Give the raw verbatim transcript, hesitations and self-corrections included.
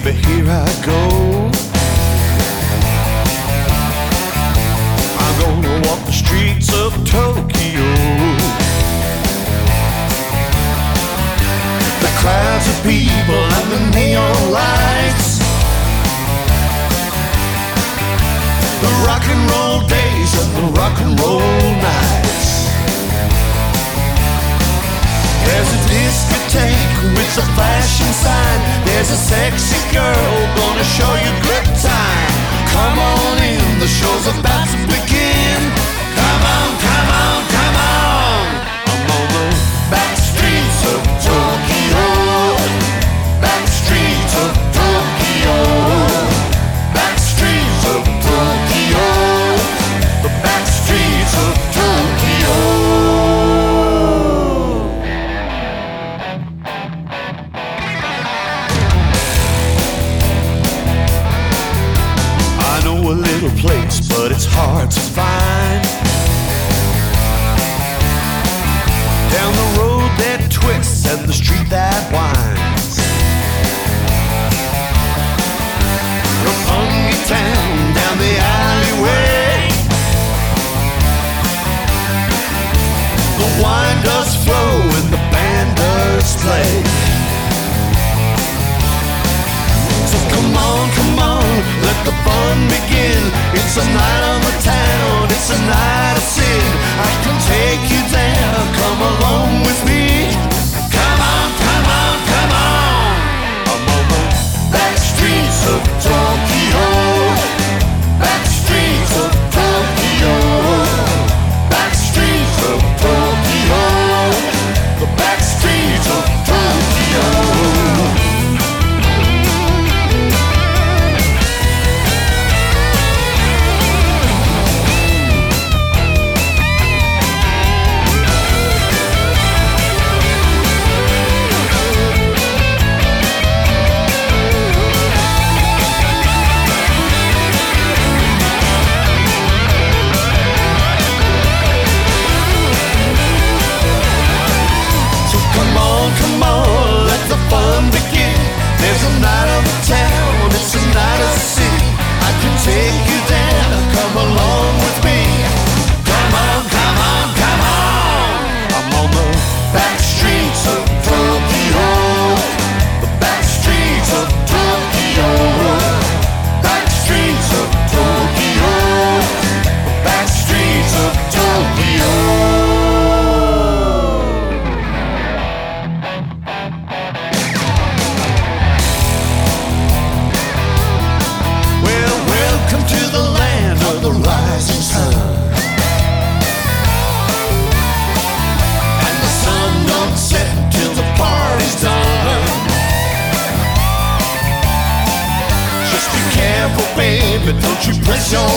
baby, here I go. I'm gonna walk the streets of Tokyo. The crowds of people and the neon lights, the rock and roll days and the rock and roll nights. There's a discotheque with a flashing sign. There's a sexy girl gonna show you good time. Come on in, the show's about to begin. Come on, come on, come on. I'm on the back streets of Tokyo. Back streets of Tokyo. Back streets of Tokyo. The back streets of Tokyo. A little place, but it's hard to find. Down the road that twists and the street that winds. From Funky Town down the alleyway, the wine does flow and the band does play. So come on, come on, let the fun begin. It's a night on the town, it's a night of sin. I can take you there, come along with me. Come on, come on, come on. I'm on the back streets of Tokyo. Back streets of Tokyo. Back streets of Tokyo. The back streets of Tokyo. Come on, let the fun begin. There's a night of the town, it's a night of the city. I can take you there, come along with me. Come on, come on, come on. I'm on the back streets of Tokyo. The back streets of Tokyo. Back streets of Tokyo. The back streets of Tokyo. Baby, don't you press your